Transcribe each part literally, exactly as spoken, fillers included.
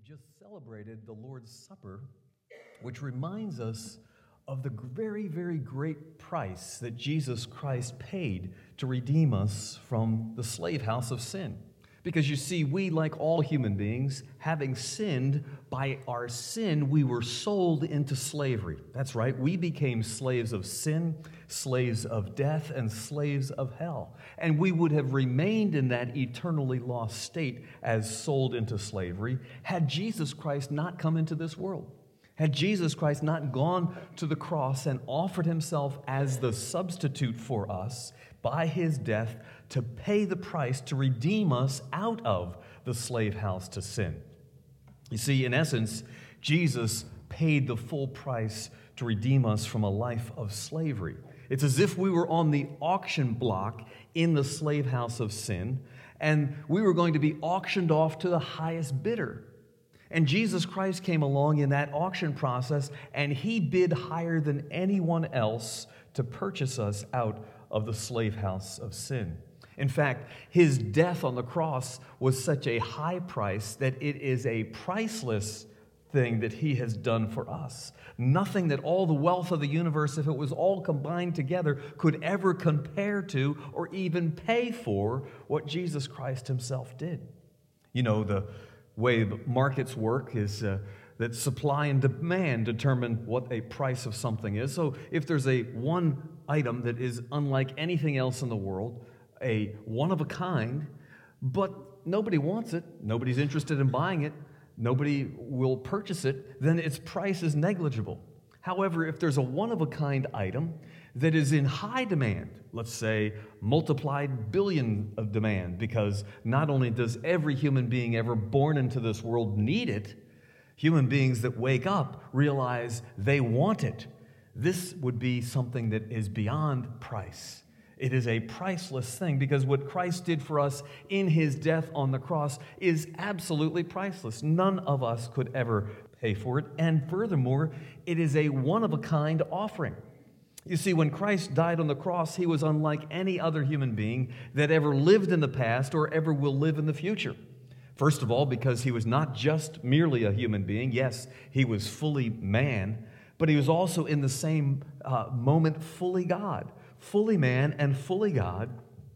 just celebrated the Lord's Supper, which reminds us of the very, very great price that Jesus Christ paid to redeem us from the slave house of sin. Because you see, we, like all human beings, having sinned, by our sin, we were sold into slavery. That's right, we became slaves of sin, slaves of death, and slaves of hell. And we would have remained in that eternally lost state as sold into slavery had Jesus Christ not come into this world. Had Jesus Christ not gone to the cross and offered himself as the substitute for us by his death to pay the price to redeem us out of the slave house to sin. You see, in essence, Jesus paid the full price to redeem us from a life of slavery. It's as if we were on the auction block in the slave house of sin, and we were going to be auctioned off to the highest bidder. And Jesus Christ came along in that auction process, and he bid higher than anyone else to purchase us out of the slave house of sin. In fact, his death on the cross was such a high price that it is a priceless thing that he has done for us. Nothing that all the wealth of the universe, if it was all combined together, could ever compare to or even pay for what Jesus Christ himself did. You know, the way the markets work is uh, that supply and demand determine what a price of something is. So if there's a one item that is unlike anything else in the world, a one of a kind, but nobody wants it, nobody's interested in buying it, nobody will purchase it, then its price is negligible. However, if there's a one of a kind item that is in high demand, let's say multiplied billion of demand, because not only does every human being ever born into this world need it, human beings that wake up realize they want it. This would be something that is beyond price. It is a priceless thing because what Christ did for us in his death on the cross is absolutely priceless. None of us could ever pay for it. And furthermore, it is a one-of-a-kind offering. You see, when Christ died on the cross, he was unlike any other human being that ever lived in the past or ever will live in the future. First of all, because he was not just merely a human being. Yes, he was fully man, but he was also in the same uh, moment fully God. Fully man and fully God.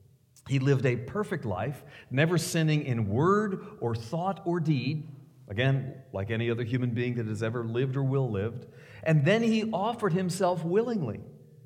He lived a perfect life, never sinning in word or thought or deed. Again, like any other human being that has ever lived or will live. And then he offered himself willingly.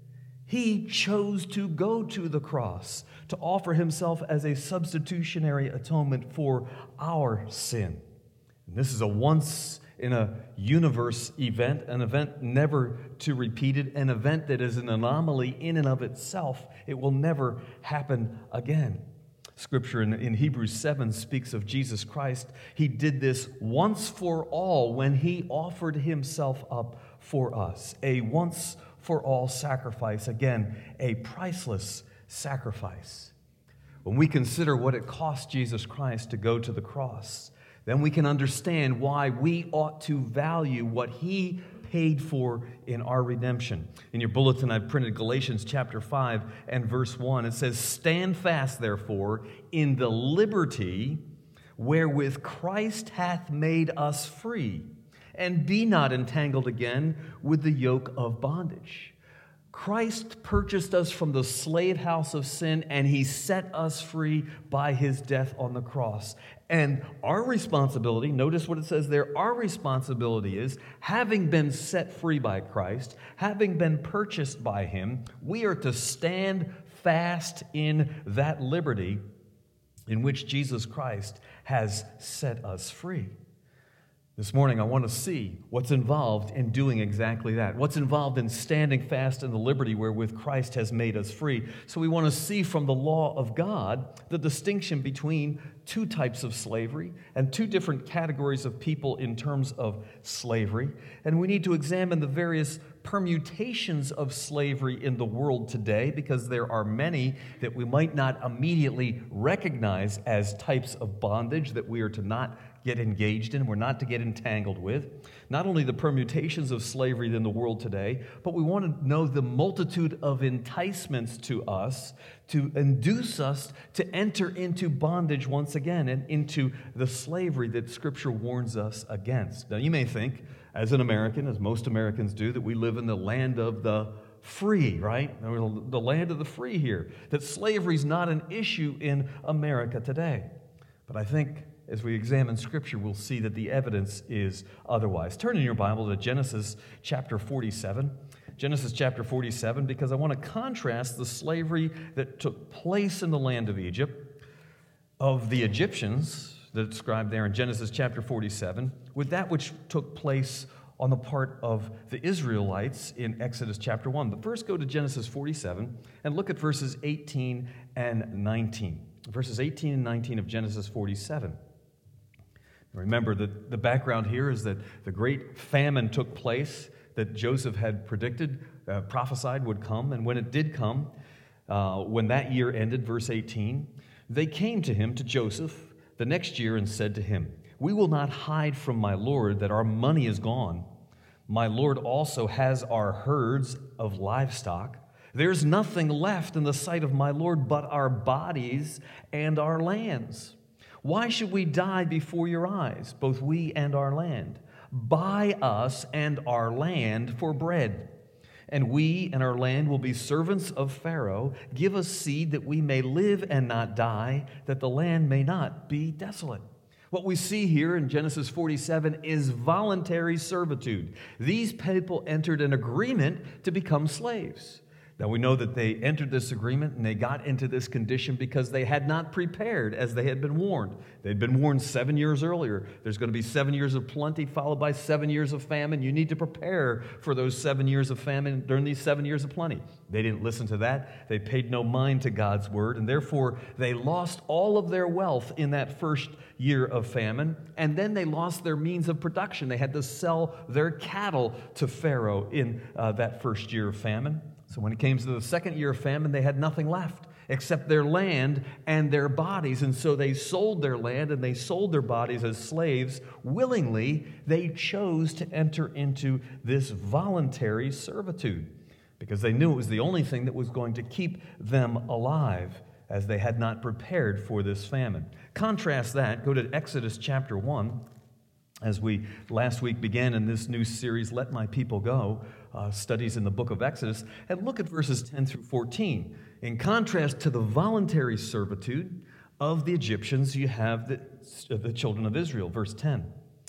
He chose to go to the cross to offer himself as a substitutionary atonement for our sin. And this is a once in a universe event, an event never to repeat it, an event that is an anomaly in and of itself. It will never happen again. Scripture in, in Hebrews seven speaks of Jesus Christ. He did this once for all when he offered himself up for us. A once for all sacrifice. Again, a priceless sacrifice. When we consider what it cost Jesus Christ to go to the cross, then we can understand why we ought to value what he paid for in our redemption. In your bulletin, I've printed Galatians chapter five and verse one. It says, "Stand fast, therefore, in the liberty wherewith Christ hath made us free, and be not entangled again with the yoke of bondage." Christ purchased us from the slave house of sin, and he set us free by his death on the cross. And our responsibility, notice what it says there, our responsibility is, having been set free by Christ, having been purchased by him, we are to stand fast in that liberty in which Jesus Christ has set us free. This morning, I want to see what's involved in doing exactly that. What's involved in standing fast in the liberty wherewith Christ has made us free. So we want to see from the law of God the distinction between two types of slavery and two different categories of people in terms of slavery. And we need to examine the various permutations of slavery in the world today, because there are many that we might not immediately recognize as types of bondage that we are to not get engaged in, we're not to get entangled with. Not only the permutations of slavery in the world today, but we want to know the multitude of enticements to us to induce us to enter into bondage once again and into the slavery that Scripture warns us against. Now, you may think, as an American, as most Americans do, that we live in the land of the free, right? The land of the free here, that slavery is not an issue in America today. But I think as we examine Scripture, we'll see that the evidence is otherwise. Turn in your Bible to Genesis chapter forty-seven. Genesis chapter forty-seven, because I want to contrast the slavery that took place in the land of Egypt, of the Egyptians, that's described there in Genesis chapter forty-seven, with that which took place on the part of the Israelites in Exodus chapter one. But first go to Genesis forty-seven and look at verses eighteen and nineteen. Verses eighteen and nineteen of Genesis forty-seven. Remember that the background here is that the great famine took place that Joseph had predicted, uh, prophesied would come. And when it did come, uh, when that year ended, verse eighteen, they came to him, to Joseph, the next year and said to him, "We will not hide from my Lord that our money is gone. My Lord also has our herds of livestock. There's nothing left in the sight of my Lord but our bodies and our lands. Why should we die before your eyes, both we and our land? Buy us and our land for bread, and we and our land will be servants of Pharaoh. Give us seed that we may live and not die, that the land may not be desolate." What we see here in Genesis forty-seven is voluntary servitude. These people entered an agreement to become slaves. Now, we know that they entered this agreement and they got into this condition because they had not prepared as they had been warned. They'd been warned seven years earlier. There's going to be seven years of plenty followed by seven years of famine. You need to prepare for those seven years of famine during these seven years of plenty. They didn't listen to that. They paid no mind to God's word, and therefore they lost all of their wealth in that first year of famine, and then they lost their means of production. They had to sell their cattle to Pharaoh in uh, that first year of famine. So when it came to the second year of famine, they had nothing left except their land and their bodies. And so they sold their land and they sold their bodies as slaves willingly. They chose to enter into this voluntary servitude because they knew it was the only thing that was going to keep them alive, as they had not prepared for this famine. Contrast that, go to Exodus chapter one. As we last week began in this new series, Let My People Go, uh, studies in the book of Exodus, and look at verses ten through fourteen. In contrast to the voluntary servitude of the Egyptians, you have the, uh, the children of Israel. Verse ten.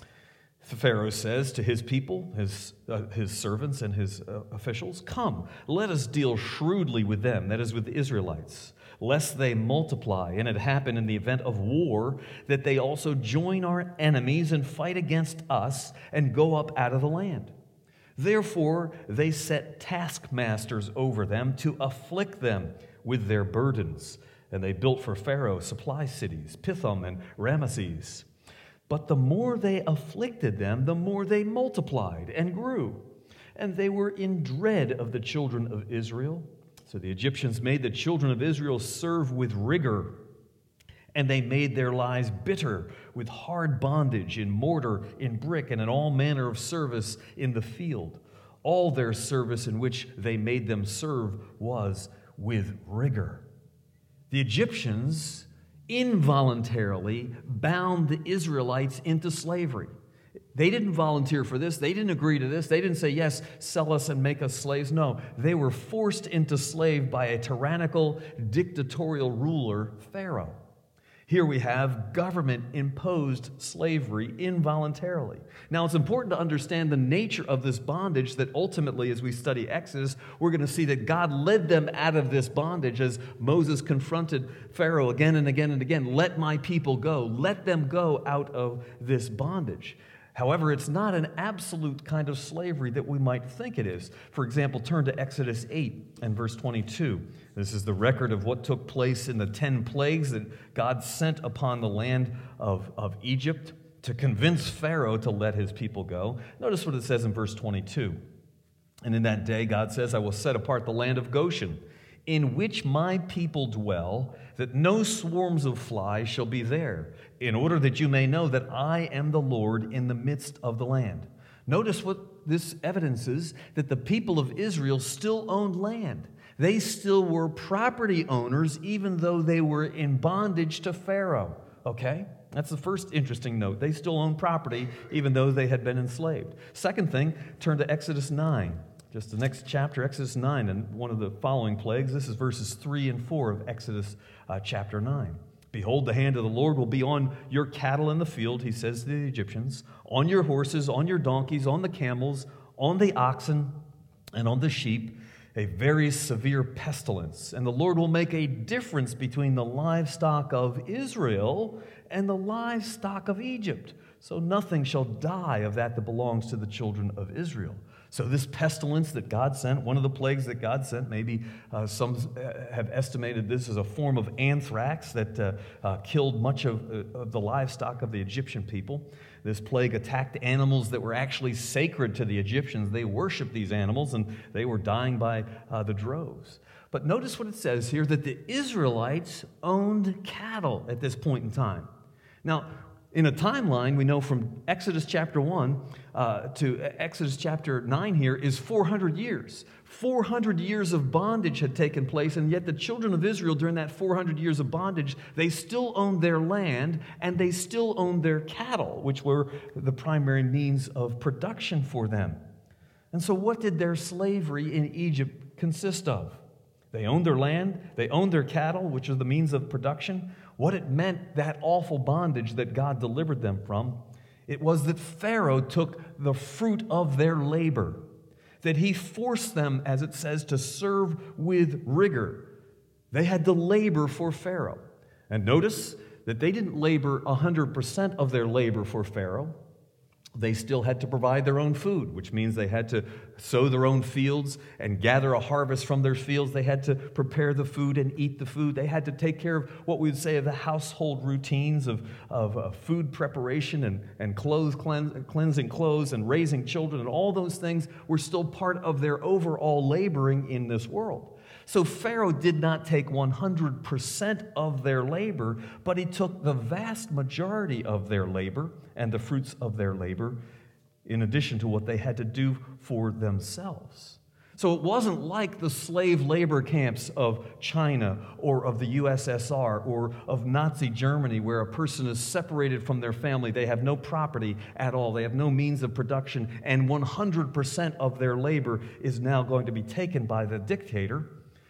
Pharaoh says to his people, his, uh, his servants and his uh, officials, "Come, let us deal shrewdly with them," that is with the Israelites, "lest they multiply, and it happen in the event of war that they also join our enemies and fight against us and go up out of the land." Therefore they set taskmasters over them to afflict them with their burdens. And they built for Pharaoh supply cities, Pithom and Ramesses. But the more they afflicted them, the more they multiplied and grew. And they were in dread of the children of Israel. So the Egyptians made the children of Israel serve with rigor, and they made their lives bitter with hard bondage in mortar, in brick, and in all manner of service in the field. All their service in which they made them serve was with rigor. The Egyptians involuntarily bound the Israelites into slavery. They didn't volunteer for this. They didn't agree to this. They didn't say, yes, sell us and make us slaves. No, they were forced into slave by a tyrannical, dictatorial ruler, Pharaoh. Here we have government-imposed slavery involuntarily. Now, it's important to understand the nature of this bondage that ultimately, as we study Exodus, we're going to see that God led them out of this bondage as Moses confronted Pharaoh again and again and again. Let my people go. Let them go out of this bondage. However, it's not an absolute kind of slavery that we might think it is. For example, turn to Exodus eight and verse twenty-two. This is the record of what took place in the ten plagues that God sent upon the land of, of Egypt to convince Pharaoh to let his people go. Notice what it says in verse twenty-two. And in that day, God says, "I will set apart the land of Goshen in which my people dwell, that no swarms of flies shall be there, in order that you may know that I am the Lord in the midst of the land. Notice what this evidences, that the people of Israel still owned land. They still were property owners, even though they were in bondage to Pharaoh. Okay? That's the first interesting note. They still owned property, even though they had been enslaved. Second thing, turn to Exodus nine. Just the next chapter, Exodus nine, and one of the following plagues. This is verses three and four of Exodus uh, chapter nine. Behold, the hand of the Lord will be on your cattle in the field, he says to the Egyptians, on your horses, on your donkeys, on the camels, on the oxen, and on the sheep, a very severe pestilence. And the Lord will make a difference between the livestock of Israel and the livestock of Egypt. So nothing shall die of that that belongs to the children of Israel. So this pestilence that God sent, one of the plagues that God sent, maybe uh, some have estimated this as a form of anthrax that uh, uh, killed much of, uh, of the livestock of the Egyptian people. This plague attacked animals that were actually sacred to the Egyptians. They worshiped these animals, and they were dying by uh, the droves. But notice what it says here, that the Israelites owned cattle at this point in time. Now, in a timeline, we know from Exodus chapter one uh, to Exodus chapter nine here is four hundred years. four hundred years of bondage had taken place, and yet the children of Israel during that four hundred years of bondage, they still owned their land and they still owned their cattle, which were the primary means of production for them. And so what did their slavery in Egypt consist of? They owned their land, they owned their cattle, which are the means of production. What it meant, that awful bondage that God delivered them from, it was that Pharaoh took the fruit of their labor, that he forced them, as it says, to serve with rigor. They had to labor for Pharaoh. And notice that they didn't labor one hundred percent of their labor for Pharaoh. They still had to provide their own food, which means they had to sow their own fields and gather a harvest from their fields. They had to prepare the food and eat the food. They had to take care of what we would say of the household routines of, of uh, food preparation and, and clothes cleanse, cleansing clothes and raising children, and all those things were still part of their overall laboring in this world. So Pharaoh did not take one hundred percent of their labor, but he took the vast majority of their labor and the fruits of their labor in addition to what they had to do for themselves. So it wasn't like the slave labor camps of China or of the U S S R or of Nazi Germany, where a person is separated from their family. They have no property at all. They have no means of production, and one hundred percent of their labor is now going to be taken by the dictator.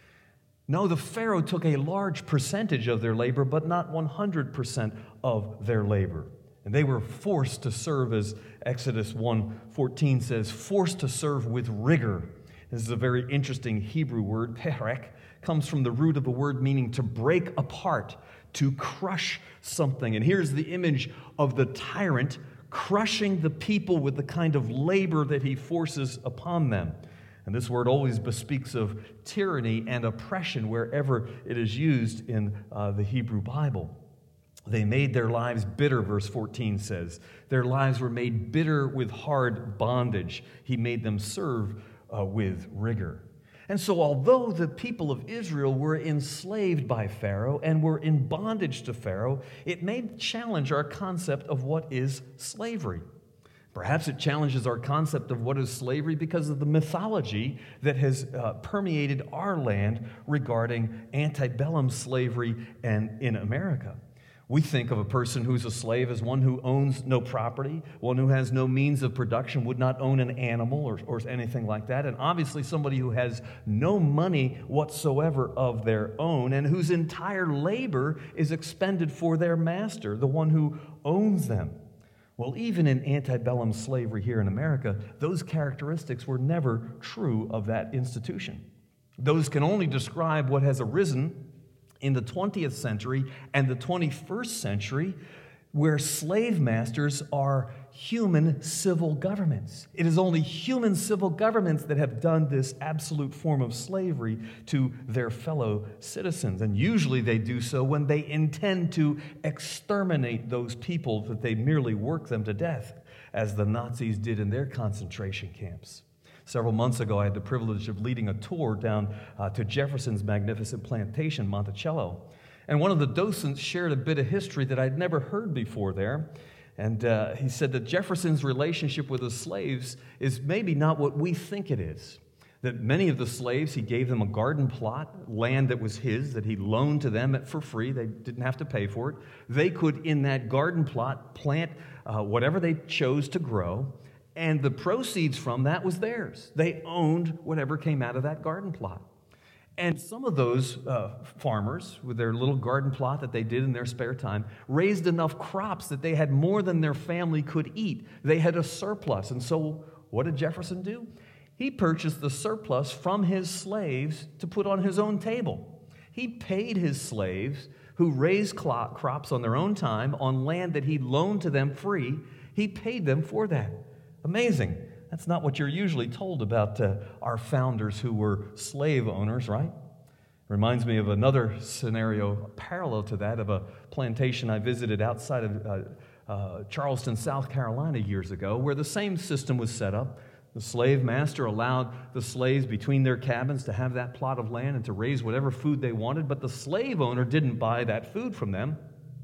No, the Pharaoh took a large percentage of their labor, but not one hundred percent of their labor. And they were forced to serve, as Exodus one fourteen says, forced to serve with rigor. This is a very interesting Hebrew word, perek, comes from the root of the word meaning to break apart, to crush something. And here's the image of the tyrant crushing the people with the kind of labor that he forces upon them. And this word always bespeaks of tyranny and oppression wherever it is used in uh, the Hebrew Bible. They made their lives bitter, verse fourteen says. Their lives were made bitter with hard bondage. He made them serve uh, with rigor. And so although the people of Israel were enslaved by Pharaoh and were in bondage to Pharaoh, it may challenge our concept of what is slavery. Perhaps it challenges our concept of what is slavery because of the mythology that has uh, permeated our land regarding antebellum slavery and in America. We think of a person who's a slave as one who owns no property, one who has no means of production, would not own an animal or, or anything like that, and obviously somebody who has no money whatsoever of their own and whose entire labor is expended for their master, the one who owns them. Well, even in antebellum slavery here in America, those characteristics were never true of that institution. Those can only describe what has arisen in the twentieth century and the twenty-first century, where slave masters are human civil governments. It is only human civil governments that have done this absolute form of slavery to their fellow citizens. And usually they do so when they intend to exterminate those people, that they merely work them to death, as the Nazis did in their concentration camps. Several months ago, I had the privilege of leading a tour down uh, to Jefferson's magnificent plantation, Monticello. And one of the docents shared a bit of history that I'd never heard before there. And uh, he said that Jefferson's relationship with the slaves is maybe not what we think it is. That many of the slaves, he gave them a garden plot, land that was his, that he loaned to them for free. They didn't have to pay for it. They could, in that garden plot, plant uh, whatever they chose to grow, and the proceeds from that was theirs. They owned whatever came out of that garden plot. And some of those uh, farmers, with their little garden plot that they did in their spare time, raised enough crops that they had more than their family could eat. They had a surplus. And so what did Jefferson do? He purchased the surplus from his slaves to put on his own table. He paid his slaves, who raised crops on their own time, on land that he loaned to them free. He paid them for that. Amazing. That's not what you're usually told about uh, our founders who were slave owners, right? Reminds me of another scenario parallel to that, of a plantation I visited outside of uh, uh, Charleston, South Carolina years ago, where the same system was set up. The slave master allowed the slaves between their cabins to have that plot of land and to raise whatever food they wanted, but the slave owner didn't buy that food from them.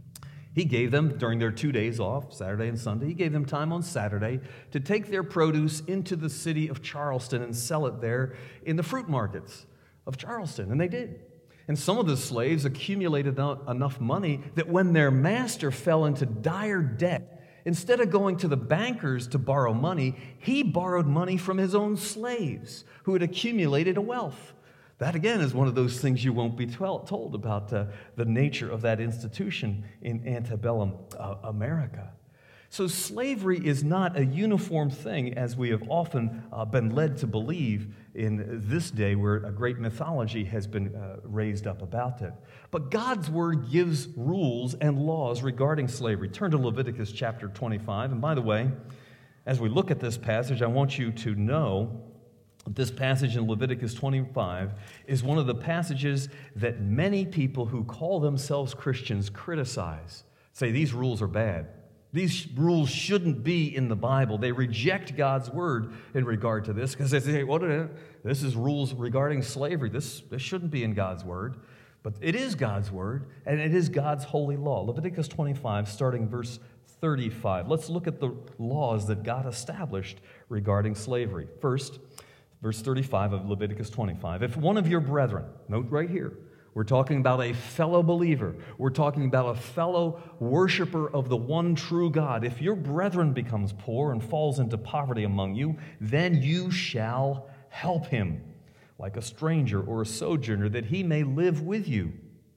He gave them, during their two days off, Saturday and Sunday, he gave them time on Saturday to take their produce into the city of Charleston and sell it there in the fruit markets of Charleston, and they did. And some of the slaves accumulated enough money that when their master fell into dire debt, instead of going to the bankers to borrow money, he borrowed money from his own slaves who had accumulated a wealth. That, again, is one of those things you won't be told about uh, the nature of that institution in antebellum uh, America. So slavery is not a uniform thing, as we have often uh, been led to believe in this day, where a great mythology has been uh, raised up about it. But God's Word gives rules and laws regarding slavery. Turn to Leviticus chapter twenty-five. And by the way, as we look at this passage, I want you to know this passage in Leviticus twenty-five is one of the passages that many people who call themselves Christians criticize. Say, these rules are bad. These rules shouldn't be in the Bible. They reject God's word in regard to this because they say, what well, this is rules regarding slavery. This, this shouldn't be in God's word. But it is God's word, and it is God's holy law. Leviticus twenty-five, starting verse thirty-five. Let's look at the laws that God established regarding slavery. First, verse thirty-five of Leviticus twenty-five. If one of your brethren, note right here, we're talking about a fellow believer. We're talking about a fellow worshiper of the one true God. If your brethren becomes poor and falls into poverty among you, then you shall help him, like a stranger or a sojourner, that he may live with you.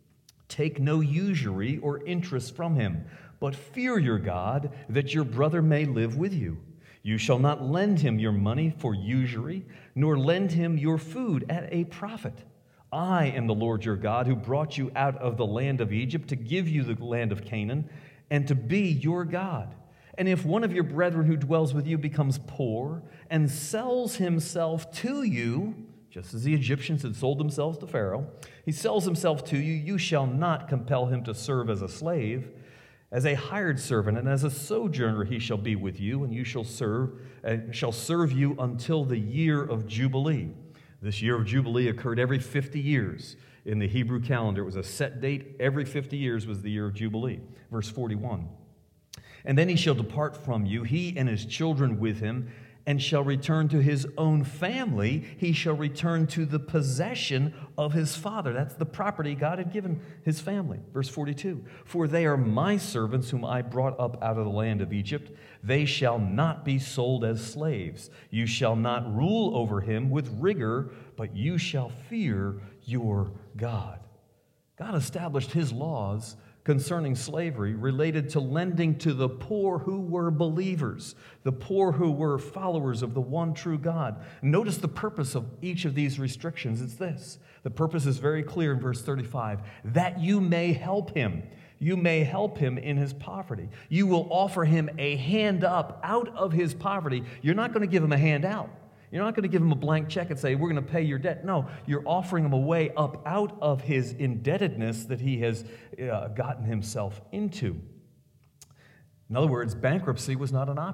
Take no usury or interest from him, but fear your God, that your brother may live with you. You shall not lend him your money for usury, nor lend him your food at a profit. I am the Lord your God, who brought you out of the land of Egypt to give you the land of Canaan and to be your God. And if one of your brethren who dwells with you becomes poor and sells himself to you, just as the Egyptians had sold themselves to Pharaoh, he sells himself to you, you shall not compel him to serve as a slave. As a hired servant and as a sojourner he shall be with you, and you shall serve uh, shall serve you until the year of Jubilee. This year of Jubilee occurred every fifty years in the Hebrew calendar. It was a set date. Every fifty years was the year of Jubilee. Verse forty-one. And then he shall depart from you, he and his children with him, and shall return to his own family. He shall return to the possession of his father. That's the property God had given his family. Verse forty-two. For they are my servants whom I brought up out of the land of Egypt. They shall not be sold as slaves. You shall not rule over him with rigor, but you shall fear your God. God established his laws concerning slavery related to lending to the poor who were believers, the poor who were followers of the one true God. Notice the purpose of each of these restrictions. It's this. The purpose is very clear in verse thirty-five, that you may help him. You may help him in his poverty. You will offer him a hand up out of his poverty. You're not going to give him a hand out. You're not going to give him a blank check and say, we're going to pay your debt. No, you're offering him a way up out of his indebtedness that he has uh, gotten himself into. In other words, bankruptcy was not an option.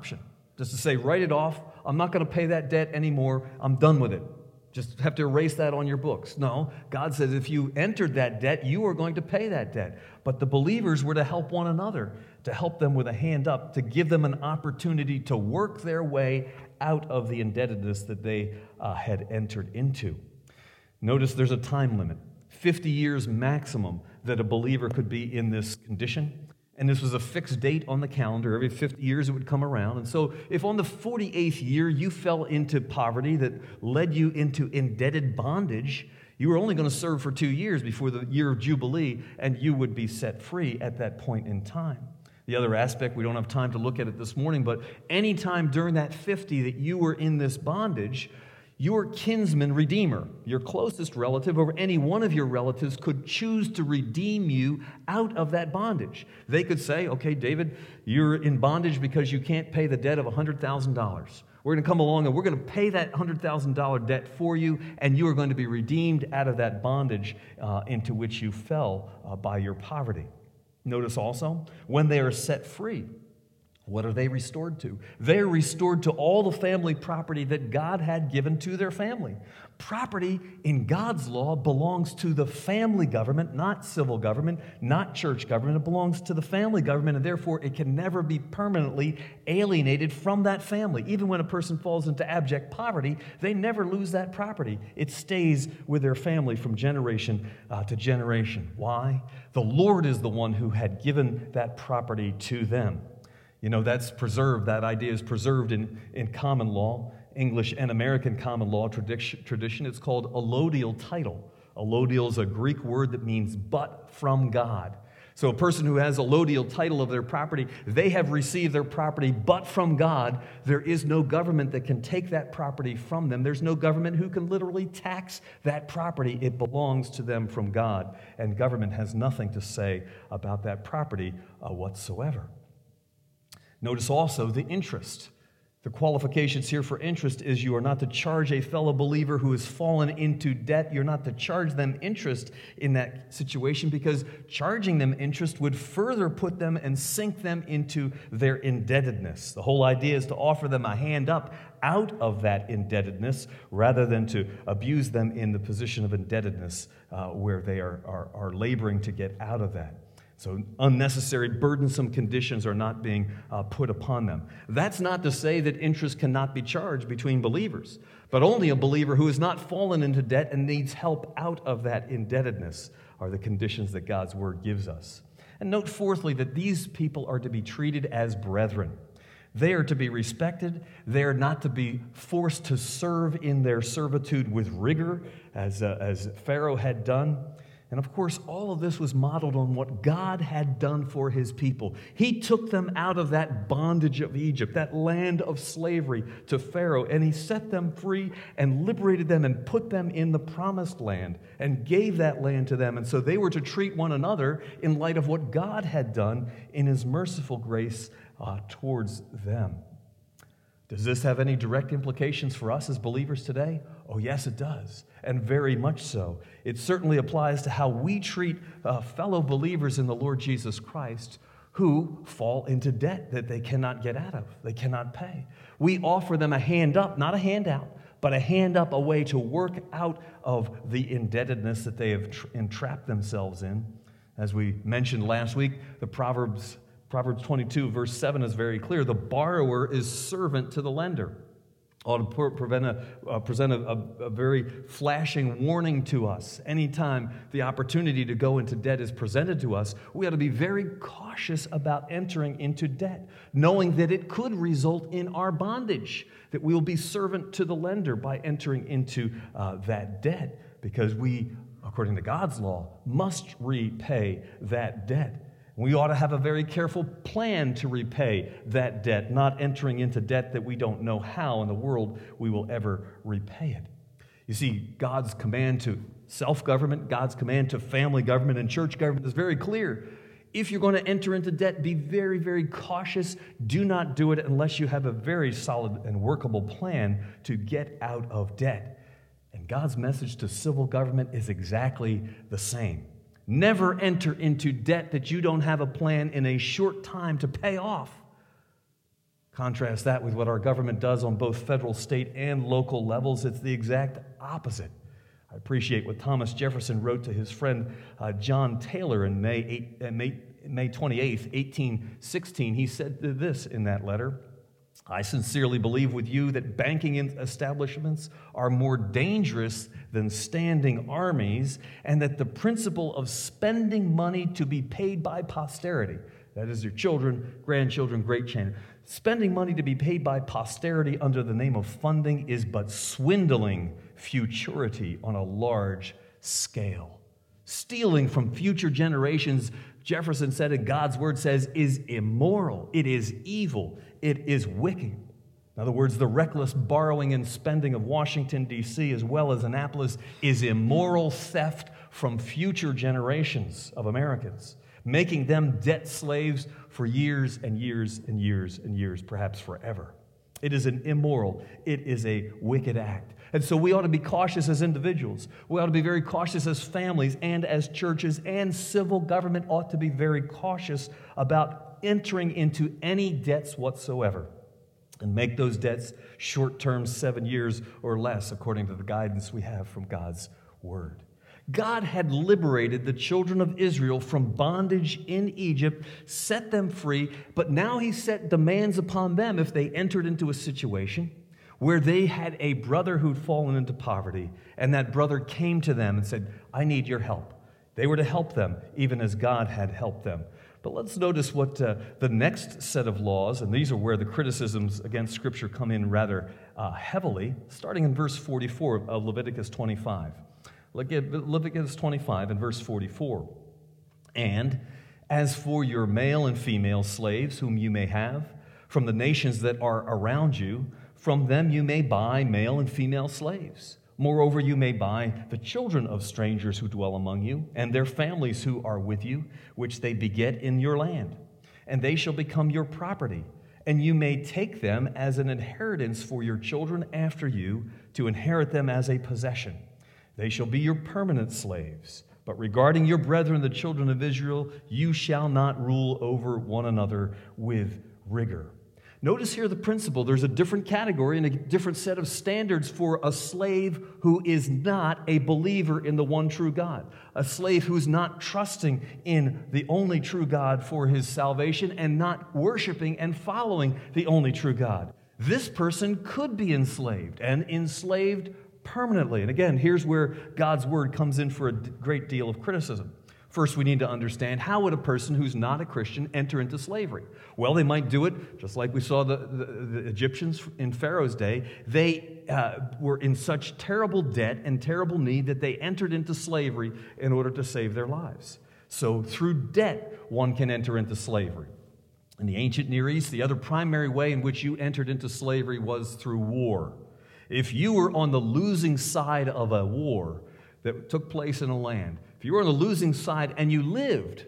Just to say, write it off. I'm not going to pay that debt anymore. I'm done with it. Just have to erase that on your books. No, God says if you entered that debt, you are going to pay that debt. But the believers were to help one another, to help them with a hand up, to give them an opportunity to work their way out of the indebtedness that they uh, had entered into. Notice there's a time limit, fifty years maximum that a believer could be in this condition. And this was a fixed date on the calendar. Every fifty years it would come around. And so if on the forty-eighth year you fell into poverty that led you into indebted bondage, you were only going to serve for two years before the year of Jubilee, and you would be set free at that point in time. The other aspect, we don't have time to look at it this morning, but any time during that fifty that you were in this bondage, your kinsman redeemer, your closest relative, or any one of your relatives could choose to redeem you out of that bondage. They could say, okay, David, you're in bondage because you can't pay the debt of one hundred thousand dollars. We're going to come along and we're going to pay that one hundred thousand dollars debt for you, and you are going to be redeemed out of that bondage uh, into which you fell uh, by your poverty. Notice also, when they are set free, what are they restored to? They are restored to all the family property that God had given to their family. Property in God's law belongs to the family government, not civil government, not church government. It belongs to the family government, and therefore it can never be permanently alienated from that family. Even when a person falls into abject poverty, they never lose that property. It stays with their family from generation uh, to generation. Why? The Lord is the one who had given that property to them. You know, that's preserved, that idea is preserved in, in common law, English and American common law tradition, tradition. It's called allodial title. Allodial is a Greek word that means but from God. So a person who has allodial title of their property, they have received their property but from God. There is no government that can take that property from them. There's no government who can literally tax that property. It belongs to them from God, and government has nothing to say about that property uh, whatsoever. Notice also the interest. The qualifications here for interest is you are not to charge a fellow believer who has fallen into debt. You're not to charge them interest in that situation, because charging them interest would further put them and sink them into their indebtedness. The whole idea is to offer them a hand up out of that indebtedness rather than to abuse them in the position of indebtedness uh, where they are, are, are laboring to get out of that. So unnecessary, burdensome conditions are not being uh, put upon them. That's not to say that interest cannot be charged between believers, but only a believer who has not fallen into debt and needs help out of that indebtedness are the conditions that God's Word gives us. And note fourthly that these people are to be treated as brethren. They are to be respected. They are not to be forced to serve in their servitude with rigor, as, uh, as Pharaoh had done. And of course, all of this was modeled on what God had done for his people. He took them out of that bondage of Egypt, that land of slavery to Pharaoh, and he set them free and liberated them and put them in the promised land and gave that land to them. And so they were to treat one another in light of what God had done in his merciful grace uh, towards them. Does this have any direct implications for us as believers today? Oh, yes, it does, and very much so. It certainly applies to how we treat uh, fellow believers in the Lord Jesus Christ who fall into debt that they cannot get out of, they cannot pay. We offer them a hand up, not a handout, but a hand up, a way to work out of the indebtedness that they have tra- entrapped themselves in. As we mentioned last week, the Proverbs Proverbs twenty-two, verse seven is very clear. The borrower is servant to the lender. Ought to prevent a, uh, present a, a, a very flashing warning to us. Anytime the opportunity to go into debt is presented to us, we ought to be very cautious about entering into debt, knowing that it could result in our bondage, that we will be servant to the lender by entering into uh, that debt, because we, according to God's law, must repay that debt. We ought to have a very careful plan to repay that debt, not entering into debt that we don't know how in the world we will ever repay it. You see, God's command to self-government, God's command to family government and church government is very clear. If you're going to enter into debt, be very, very cautious. Do not do it unless you have a very solid and workable plan to get out of debt. And God's message to civil government is exactly the same. Never enter into debt that you don't have a plan in a short time to pay off. Contrast that with what our government does on both federal, state, and local levels. It's the exact opposite. I appreciate what Thomas Jefferson wrote to his friend uh, John Taylor in May, eight, uh, May, May twenty-eighth, eighteen sixteen. He said this in that letter: I sincerely believe with you that banking establishments are more dangerous than standing armies, and that the principle of spending money to be paid by posterity, that is your children, grandchildren, great-grandchildren, spending money to be paid by posterity under the name of funding is but swindling futurity on a large scale. Stealing from future generations, Jefferson said, and God's word says, is immoral. It is evil. It is wicked. In other words, the reckless borrowing and spending of Washington, D C, as well as Annapolis, is immoral theft from future generations of Americans, making them debt slaves for years and years and years and years, perhaps forever. It is an immoral, it is a wicked act. And so we ought to be cautious as individuals. We ought to be very cautious as families and as churches, and civil government ought to be very cautious about entering into any debts whatsoever, and make those debts short-term, seven years or less, according to the guidance we have from God's word. God had liberated the children of Israel from bondage in Egypt, set them free, but now he set demands upon them if they entered into a situation where they had a brother who'd fallen into poverty, and that brother came to them and said, I need your help. They were to help them, even as God had helped them. But let's notice what uh, the next set of laws, and these are where the criticisms against Scripture come in rather uh, heavily, starting in verse forty-four of Leviticus twenty-five. Look at Leviticus twenty-five and verse forty-four. And as for your male and female slaves whom you may have, from the nations that are around you, from them you may buy male and female slaves. Moreover, you may buy the children of strangers who dwell among you, and their families who are with you, which they beget in your land. And they shall become your property, and you may take them as an inheritance for your children after you, to inherit them as a possession. They shall be your permanent slaves. But regarding your brethren, the children of Israel, you shall not rule over one another with rigor. Notice here the principle. There's a different category and a different set of standards for a slave who is not a believer in the one true God. A slave who's not trusting in the only true God for his salvation and not worshiping and following the only true God. This person could be enslaved, and enslaved permanently. And again, here's where God's word comes in for a great deal of criticism. First, we need to understand, how would a person who's not a Christian enter into slavery? Well, they might do it just like we saw the, the, the Egyptians in Pharaoh's day. They uh, were in such terrible debt and terrible need that they entered into slavery in order to save their lives. So through debt, one can enter into slavery. In the ancient Near East, the other primary way in which you entered into slavery was through war. If you were on the losing side of a war that took place in a land, if you were on the losing side and you lived,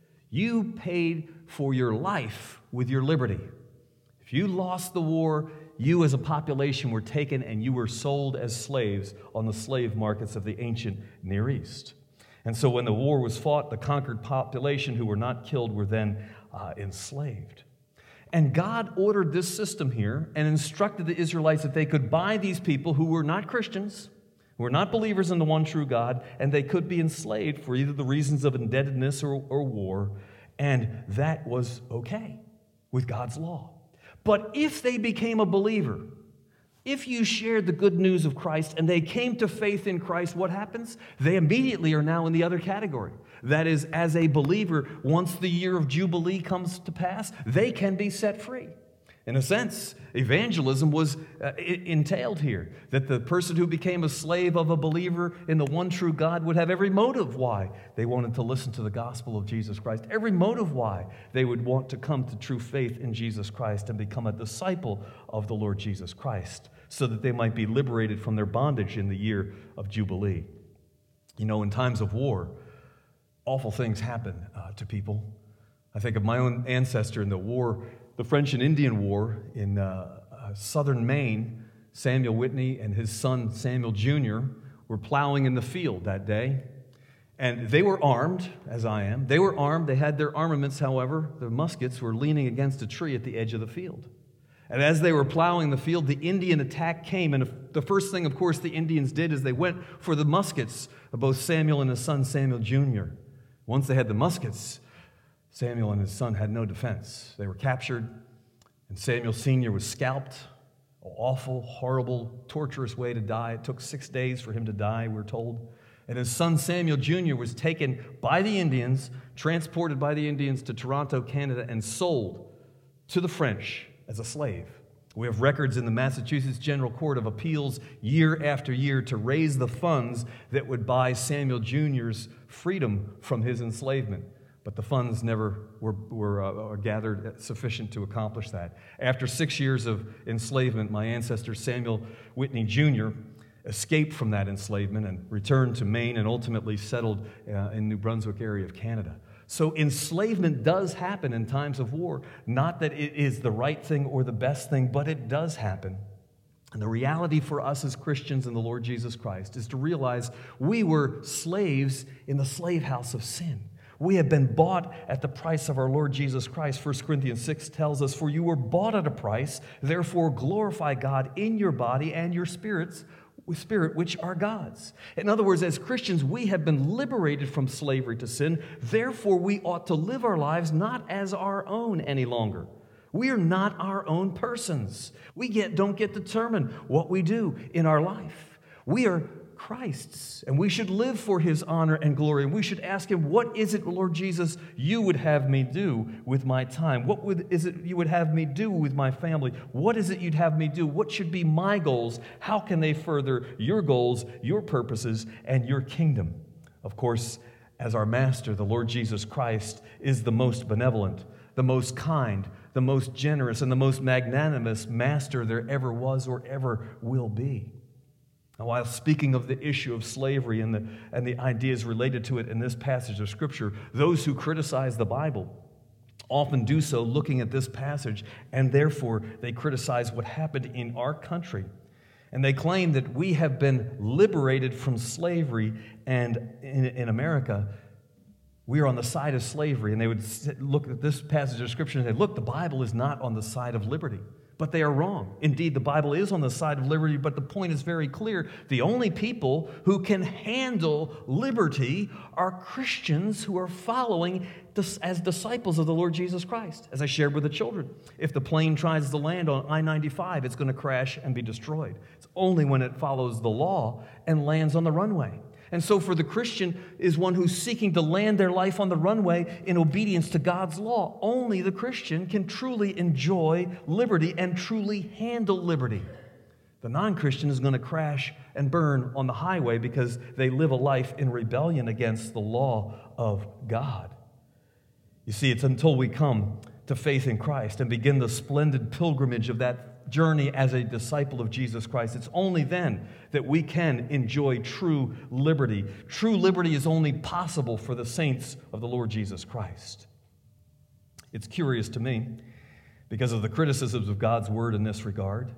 you paid for your life with your liberty. If you lost the war, you as a population were taken and you were sold as slaves on the slave markets of the ancient Near East. And so when the war was fought, the conquered population who were not killed were then uh, enslaved. And God ordered this system here and instructed the Israelites that they could buy these people who were not Christians, who were not believers in the one true God, and they could be enslaved for either the reasons of indebtedness or, or war, and that was okay with God's law. But if they became a believer, if you shared the good news of Christ and they came to faith in Christ, what happens? They immediately are now in the other category. That is, as a believer, once the year of Jubilee comes to pass, they can be set free. In a sense, evangelism was uh, entailed here, that the person who became a slave of a believer in the one true God would have every motive why they wanted to listen to the gospel of Jesus Christ, every motive why they would want to come to true faith in Jesus Christ and become a disciple of the Lord Jesus Christ, so that they might be liberated from their bondage in the year of Jubilee. You know, in times of war, awful things happen uh, to people. I think of my own ancestor in the war, the French and Indian War in uh, uh, southern Maine. Samuel Whitney and his son Samuel Junior were plowing in the field that day. And they were armed, as I am. They were armed. They had their armaments, however. Their muskets were leaning against a tree at the edge of the field. And as they were plowing the field, the Indian attack came. And the first thing, of course, the Indians did is they went for the muskets of both Samuel and his son Samuel Junior Once they had the muskets, Samuel and his son had no defense. They were captured, and Samuel Senior was scalped. An awful, horrible, torturous way to die. It took six days for him to die, we're told. And his son Samuel Junior was taken by the Indians, transported by the Indians to Toronto, Canada, and sold to the French as a slave. We have records in the Massachusetts General Court of Appeals year after year to raise the funds that would buy Samuel Junior's freedom from his enslavement. But the funds never were, were uh, gathered sufficient to accomplish that. After six years of enslavement, my ancestor Samuel Whitney Junior escaped from that enslavement and returned to Maine and ultimately settled uh, in New Brunswick area of Canada. So enslavement does happen in times of war. Not that it is the right thing or the best thing, but it does happen. And the reality for us as Christians in the Lord Jesus Christ is to realize we were slaves in the slave house of sin. We have been bought at the price of our Lord Jesus Christ. First Corinthians six tells us, "For you were bought at a price, therefore glorify God in your body and your spirits, spirit, which are God's." In other words, as Christians, we have been liberated from slavery to sin. Therefore, we ought to live our lives not as our own any longer. We are not our own persons. We get, don't get to determine what we do in our life. We are Christ's, and we should live for His honor and glory. And we should ask Him, what is it, Lord Jesus, you would have me do with my time? What would, is it you would have me do with my family? What is it you'd have me do? What should be my goals? How can they further your goals, your purposes, and your kingdom? Of course, as our Master, the Lord Jesus Christ, is the most benevolent, the most kind, the most generous, and the most magnanimous Master there ever was or ever will be. Now, while speaking of the issue of slavery and the, and the ideas related to it in this passage of Scripture, those who criticize the Bible often do so looking at this passage, and therefore they criticize what happened in our country. And they claim that we have been liberated from slavery, and in, in America, we are on the side of slavery. And they would look at this passage of Scripture and say, look, the Bible is not on the side of liberty. But they are wrong. Indeed, the Bible is on the side of liberty, but the point is very clear. The only people who can handle liberty are Christians who are following as disciples of the Lord Jesus Christ, as I shared with the children. If the plane tries to land on I ninety-five, it's going to crash and be destroyed. It's only when it follows the law and lands on the runway. And so for the Christian is one who's seeking to land their life on the runway in obedience to God's law. Only the Christian can truly enjoy liberty and truly handle liberty. The non-Christian is going to crash and burn on the highway because they live a life in rebellion against the law of God. You see, it's until we come to faith in Christ and begin the splendid pilgrimage of that journey as a disciple of Jesus Christ. It's only then that we can enjoy true liberty. True liberty is only possible for the saints of the Lord Jesus Christ. It's curious to me, because of the criticisms of God's word in this regard,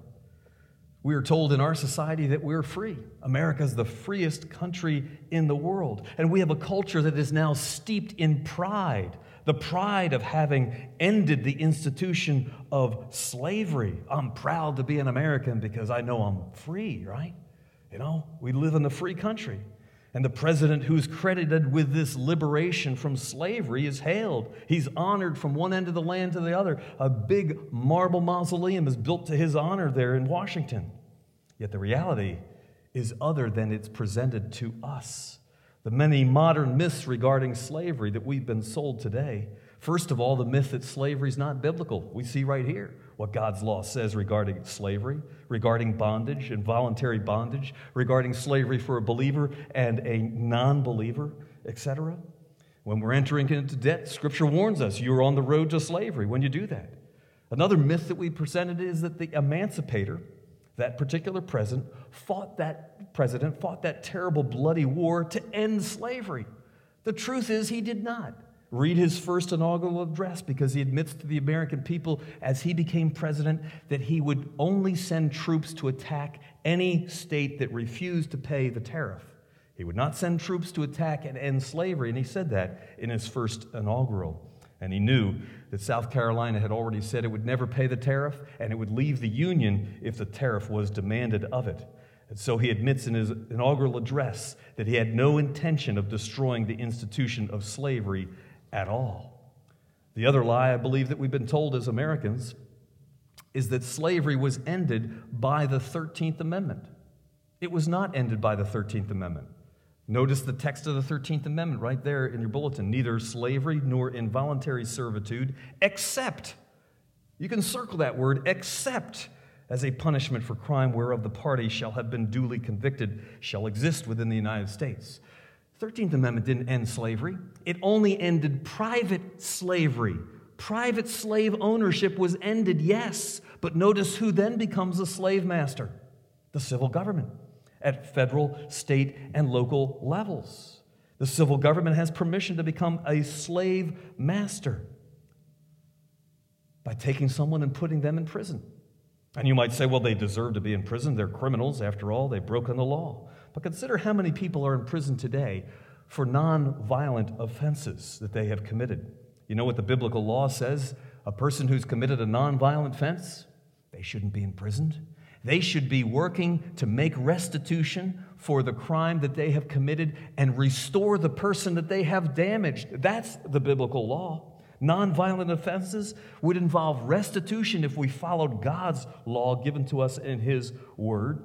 we are told in our society that we're free. America is the freest country in the world, and we have a culture that is now steeped in pride. The pride of having ended the institution of slavery. I'm proud to be an American because I know I'm free, right? You know, we live in a free country. And the president who's credited with this liberation from slavery is hailed. He's honored from one end of the land to the other. A big marble mausoleum is built to his honor there in Washington. Yet the reality is other than it's presented to us. The many modern myths regarding slavery that we've been sold today. First of all, the myth that slavery is not biblical. We see right here what God's law says regarding slavery, regarding bondage, involuntary bondage, regarding slavery for a believer and a non-believer, et cetera. When we're entering into debt, Scripture warns us you're on the road to slavery when you do that. Another myth that we presented is that the emancipator, that particular president, fought that president, fought that terrible bloody war to end slavery. The truth is he did not. Read his first inaugural address, because he admits to the American people as he became president that he would only send troops to attack any state that refused to pay the tariff. He would not send troops to attack and end slavery, and he said that in his first inaugural. And he knew that South Carolina had already said it would never pay the tariff, and it would leave the Union if the tariff was demanded of it. And so he admits in his inaugural address that he had no intention of destroying the institution of slavery at all. The other lie I believe that we've been told as Americans is that slavery was ended by the thirteenth Amendment. It was not ended by the thirteenth Amendment. Notice the text of the thirteenth Amendment right there in your bulletin. Neither slavery nor involuntary servitude, except, you can circle that word, except, as a punishment for crime whereof the party shall have been duly convicted, shall exist within the United States. The thirteenth Amendment didn't end slavery. It only ended private slavery. Private slave ownership was ended, yes, but notice who then becomes a slave master? The civil government at federal, state, and local levels. The civil government has permission to become a slave master by taking someone and putting them in prison. And you might say, well, they deserve to be in prison. They're criminals. After all, they've broken the law. But consider how many people are in prison today for non-violent offenses that they have committed. You know what the biblical law says? A person who's committed a non-violent offense, they shouldn't be imprisoned. They should be working to make restitution for the crime that they have committed and restore the person that they have damaged. That's the biblical law. Nonviolent offenses would involve restitution if we followed God's law given to us in His Word.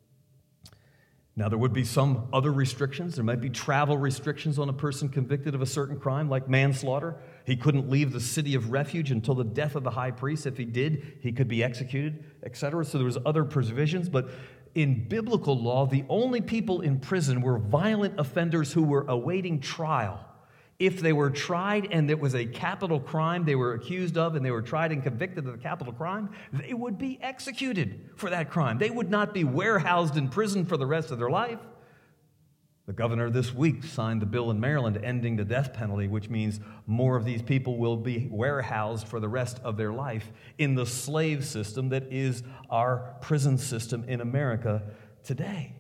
Now, there would be some other restrictions. There might be travel restrictions on a person convicted of a certain crime, like manslaughter. He couldn't leave the city of refuge until the death of the high priest. If he did, he could be executed, et cetera. So there was other provisions. But in biblical law, the only people in prison were violent offenders who were awaiting trial. If they were tried and it was a capital crime they were accused of and they were tried and convicted of the capital crime, they would be executed for that crime. They would not be warehoused in prison for the rest of their life. The governor this week signed the bill in Maryland ending the death penalty, which means more of these people will be warehoused for the rest of their life in the slave system that is our prison system in America today.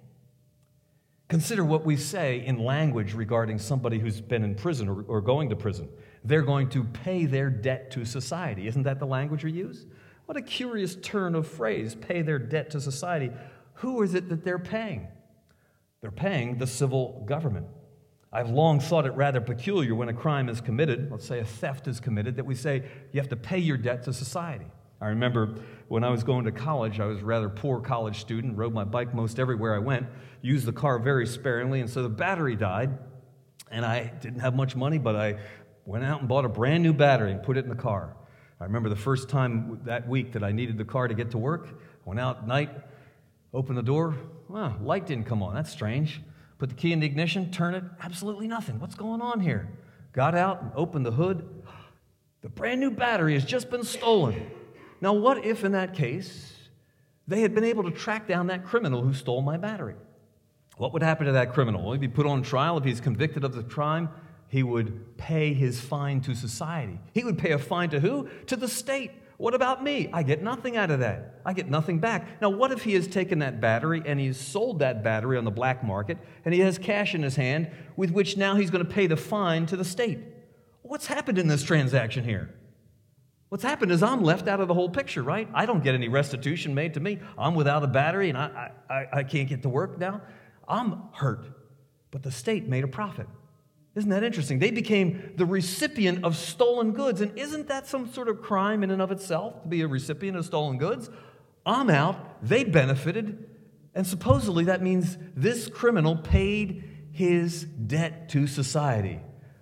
Consider what we say in language regarding somebody who's been in prison or, or going to prison. They're going to pay their debt to society. Isn't that the language we use? What a curious turn of phrase, pay their debt to society. Who is it that they're paying? They're paying the civil government. I've long thought it rather peculiar when a crime is committed, let's say a theft is committed, that we say you have to pay your debt to society. I remember when I was going to college, I was a rather poor college student, rode my bike most everywhere I went, used the car very sparingly, and so the battery died, and I didn't have much money, but I went out and bought a brand new battery and put it in the car. I remember the first time that week that I needed the car to get to work, went out at night, opened the door, wow, light didn't come on, that's strange. Put the key in the ignition, turn it, absolutely nothing. What's going on here? Got out and opened the hood. The brand new battery has just been stolen. Now, what if in that case, they had been able to track down that criminal who stole my battery? What would happen to that criminal? Well, he'd be put on trial. If he's convicted of the crime, he would pay his fine to society. He would pay a fine to who? To the state. What about me? I get nothing out of that. I get nothing back. Now, what if he has taken that battery and he's sold that battery on the black market and he has cash in his hand with which now he's going to pay the fine to the state? What's happened in this transaction here? What's happened is I'm left out of the whole picture, right? I don't get any restitution made to me. I'm without a battery and I, I, I can't get to work now. I'm hurt. But the state made a profit. Isn't that interesting? They became the recipient of stolen goods. And isn't that some sort of crime in and of itself, to be a recipient of stolen goods? I'm out. They benefited. And supposedly that means this criminal paid his debt to society.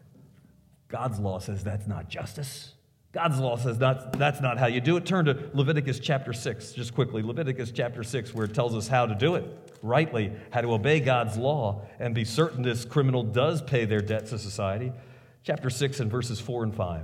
God's law says that's not justice. God's law says that's, that's not how you do it. Turn to Leviticus chapter six, just quickly. Leviticus chapter six, where it tells us how to do it rightly, how to obey God's law and be certain this criminal does pay their debt to society. Chapter six and verses four and five.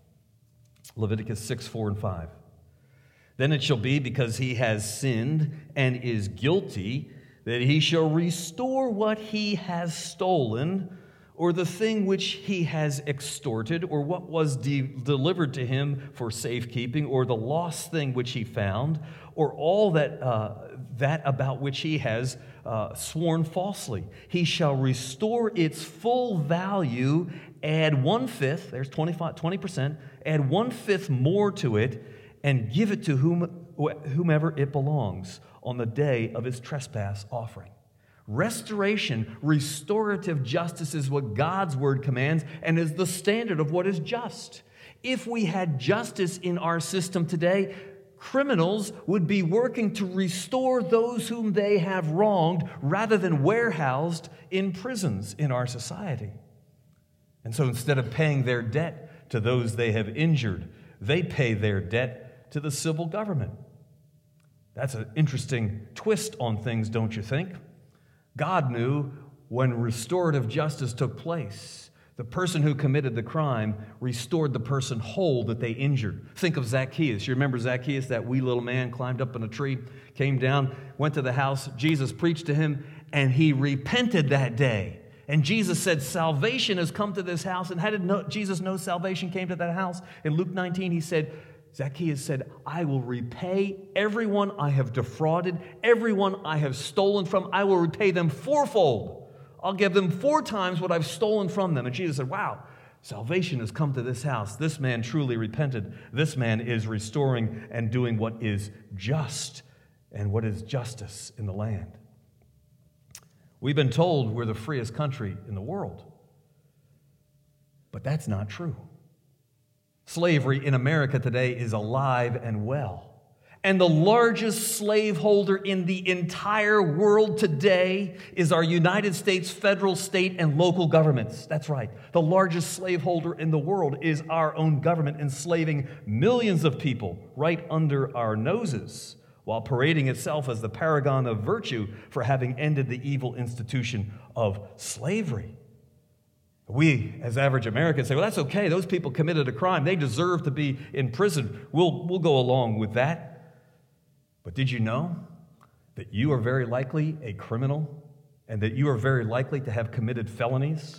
Leviticus six, four and five. Then it shall be, because he has sinned and is guilty, that he shall restore what he has stolen, or the thing which he has extorted, or what was de- delivered to him for safekeeping, or the lost thing which he found, or all that uh, that about which he has uh, sworn falsely. He shall restore its full value, add one-fifth, there's twenty-five, twenty percent, add one-fifth more to it, and give it to whom, whomever it belongs on the day of his trespass offering. Restoration, restorative justice is what God's word commands and is the standard of what is just. If we had justice in our system today, criminals would be working to restore those whom they have wronged rather than warehoused in prisons in our society. And so instead of paying their debt to those they have injured, they pay their debt to the civil government. That's an interesting twist on things, don't you think? God knew when restorative justice took place, the person who committed the crime restored the person whole that they injured. Think of Zacchaeus. You remember Zacchaeus, that wee little man, climbed up in a tree, came down, went to the house. Jesus preached to him, and he repented that day. And Jesus said, salvation has come to this house. And how did no, Jesus know salvation came to that house? In Luke nineteen, he said, Zacchaeus said, I will repay everyone I have defrauded, everyone I have stolen from. I will repay them fourfold. I'll give them four times what I've stolen from them. And Jesus said, wow, salvation has come to this house. This man truly repented. This man is restoring and doing what is just and what is justice in the land. We've been told we're the freest country in the world, but that's not true. Slavery in America today is alive and well. And the largest slaveholder in the entire world today is our United States federal, state, and local governments. That's right. The largest slaveholder in the world is our own government, enslaving millions of people right under our noses, while parading itself as the paragon of virtue for having ended the evil institution of slavery. We, as average Americans, say, well, that's okay. Those people committed a crime. They deserve to be in prison. We'll, we'll go along with that. But did you know that you are very likely a criminal and that you are very likely to have committed felonies?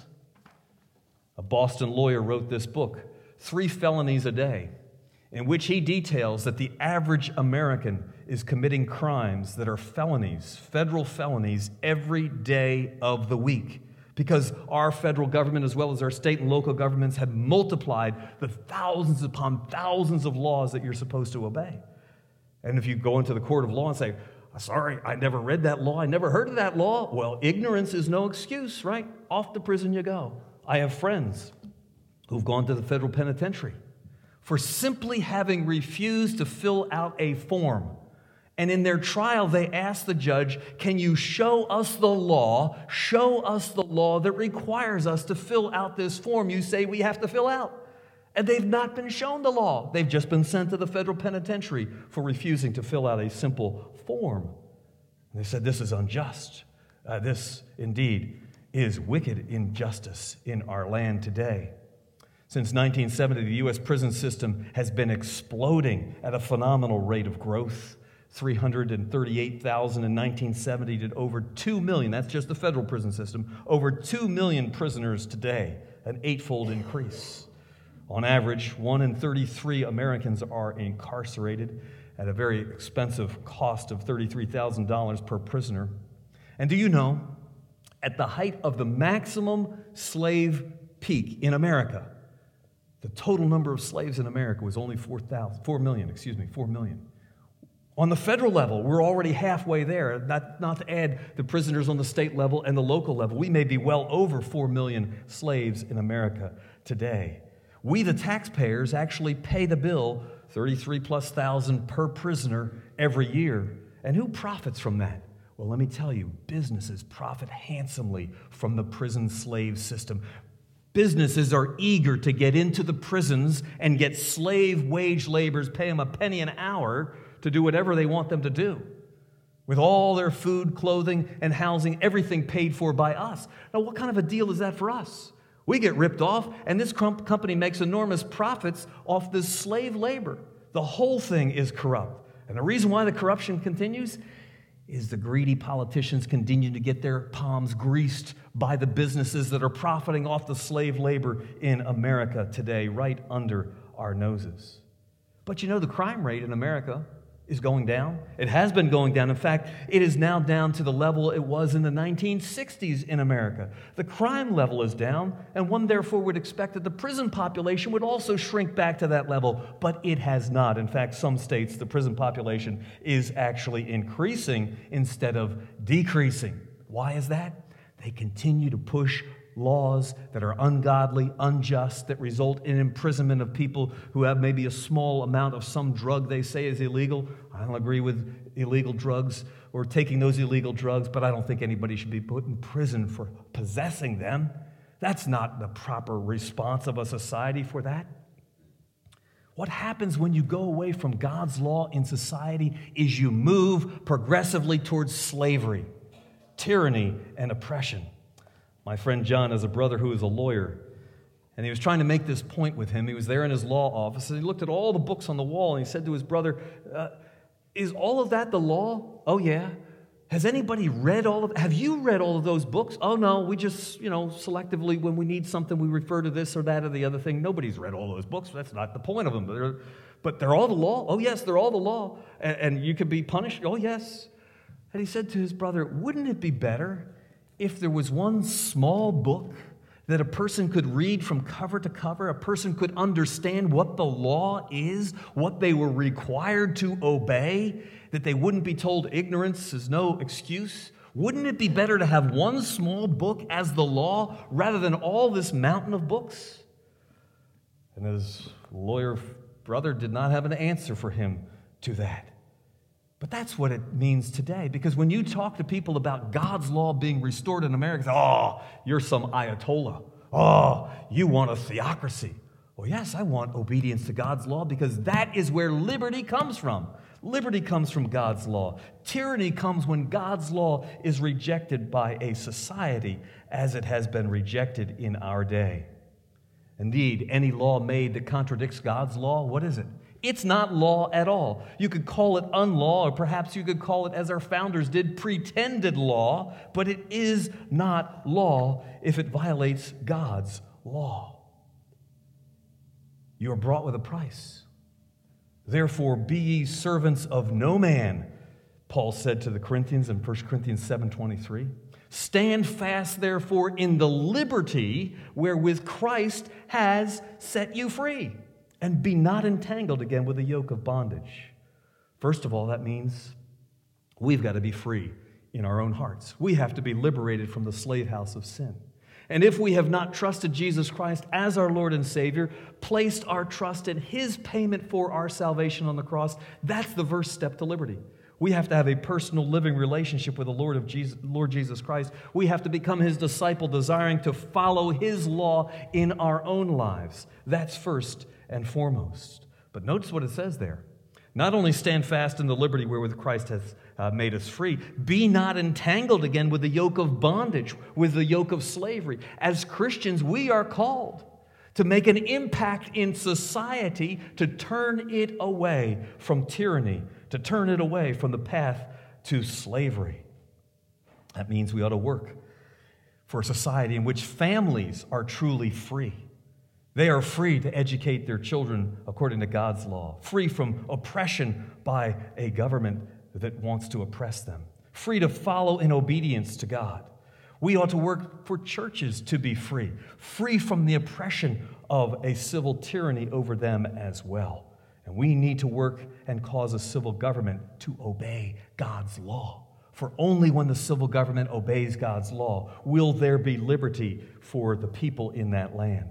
A Boston lawyer wrote this book, Three Felonies a Day, in which he details that the average American is committing crimes that are felonies, federal felonies, every day of the week. Because our federal government, as well as our state and local governments, have multiplied the thousands upon thousands of laws that you're supposed to obey. And if you go into the court of law and say, sorry, I never read that law, I never heard of that law, well, ignorance is no excuse, right? Off to prison you go. I have friends who've gone to the federal penitentiary for simply having refused to fill out a form. And in their trial, they asked the judge, can you show us the law, show us the law that requires us to fill out this form you say we have to fill out? And they've not been shown the law. They've just been sent to the federal penitentiary for refusing to fill out a simple form. And they said, this is unjust. Uh, this, indeed, is wicked injustice in our land today. Since nineteen seventy, the U S prison system has been exploding at a phenomenal rate of growth. three hundred thirty-eight thousand in nineteen seventy to over two million. That's just the federal prison system. Over two million prisoners today, an eightfold increase. On average, one in thirty-three Americans are incarcerated at a very expensive cost of thirty-three thousand dollars per prisoner. And do you know, at the height of the maximum slave peak in America, the total number of slaves in America was only four thousand, four million, excuse me, four million. On the federal level, we're already halfway there, not, not to add the prisoners on the state level and the local level. We may be well over four million slaves in America today. We, the taxpayers, actually pay the bill, thirty-three plus thousand per prisoner every year. And who profits from that? Well, let me tell you, businesses profit handsomely from the prison slave system. Businesses are eager to get into the prisons and get slave wage laborers, pay them a penny an hour to do whatever they want them to do, with all their food, clothing, and housing, everything paid for by us. Now, what kind of a deal is that for us? We get ripped off, and this company makes enormous profits off this slave labor. The whole thing is corrupt. And the reason why the corruption continues is the greedy politicians continue to get their palms greased by the businesses that are profiting off the slave labor in America today, right under our noses. But you know, the crime rate in America is going down. It has been going down. In fact, it is now down to the level it was in the nineteen sixties in America. The crime level is down, and one therefore would expect that the prison population would also shrink back to that level, but it has not. In fact, some states, the prison population is actually increasing instead of decreasing. Why is that? They continue to push laws that are ungodly, unjust, that result in imprisonment of people who have maybe a small amount of some drug they say is illegal. I don't agree with illegal drugs or taking those illegal drugs, but I don't think anybody should be put in prison for possessing them. That's not the proper response of a society for that. What happens when you go away from God's law in society is you move progressively towards slavery, tyranny, and oppression. My friend John has a brother who is a lawyer, and he was trying to make this point with him. He was there in his law office, and he looked at all the books on the wall, and he said to his brother, uh, is all of that the law? Oh, yeah. Has anybody read all of, have you read all of those books? Oh, no, we just, you know, selectively, when we need something, we refer to this or that or the other thing. Nobody's read all those books. That's not the point of them. But they're, but they're all the law? Oh, yes, they're all the law. And, and you could be punished? Oh, yes. And he said to his brother, wouldn't it be better if there was one small book that a person could read from cover to cover, a person could understand what the law is, what they were required to obey, that they wouldn't be told ignorance is no excuse? Wouldn't it be better to have one small book as the law rather than all this mountain of books? And his lawyer brother did not have an answer for him to that. But that's what it means today, because when you talk to people about God's law being restored in America, they say, oh, you're some Ayatollah. Oh, you want a theocracy. Well, yes, I want obedience to God's law because that is where liberty comes from. Liberty comes from God's law. Tyranny comes when God's law is rejected by a society as it has been rejected in our day. Indeed, any law made that contradicts God's law, what is it? It's not law at all. You could call it unlaw, or perhaps you could call it, as our founders did, pretended law, but it is not law if it violates God's law. You are bought with a price. Therefore, be ye servants of no man, Paul said to the Corinthians in First Corinthians seven twenty-three. Stand fast, therefore, in the liberty wherewith Christ has set you free. And be not entangled again with the yoke of bondage. First of all, that means we've got to be free in our own hearts. We have to be liberated from the slave house of sin. And if we have not trusted Jesus Christ as our Lord and Savior, placed our trust in His payment for our salvation on the cross, that's the first step to liberty. We have to have a personal living relationship with the Lord of Jesus, Lord Jesus Christ. We have to become His disciple, desiring to follow His law in our own lives. That's first and foremost. But notice what it says there. Not only stand fast in the liberty wherewith Christ has uh, made us free, be not entangled again with the yoke of bondage, with the yoke of slavery. As Christians, we are called to make an impact in society, to turn it away from tyranny, to turn it away from the path to slavery. That means we ought to work for a society in which families are truly free. They are free to educate their children according to God's law, free from oppression by a government that wants to oppress them, free to follow in obedience to God. We ought to work for churches to be free, free from the oppression of a civil tyranny over them as well. And we need to work and cause a civil government to obey God's law. For only when the civil government obeys God's law will there be liberty for the people in that land.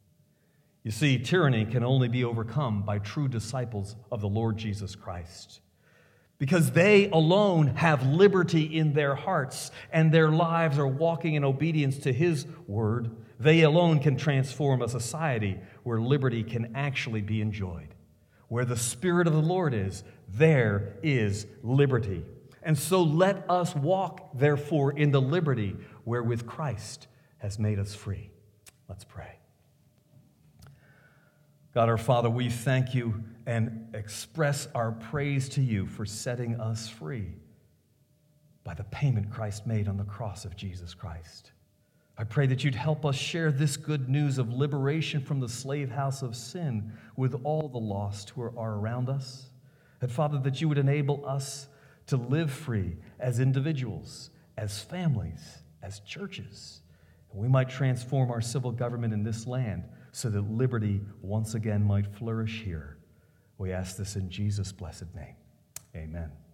You see, tyranny can only be overcome by true disciples of the Lord Jesus Christ, because they alone have liberty in their hearts and their lives are walking in obedience to His word. They alone can transform a society where liberty can actually be enjoyed. Where the Spirit of the Lord is, there is liberty. And so let us walk, therefore, in the liberty wherewith Christ has made us free. Let's pray. God our Father, we thank You and express our praise to You for setting us free. by the payment Christ made on the cross of Jesus Christ. I pray that you'd help us share this good news of liberation from the slave house of sin with all the lost who are around us. And Father, that you would enable us to live free as individuals, as families, as churches. And we might transform our civil government in this land so that liberty once again might flourish here. We ask this in Jesus' blessed name. Amen.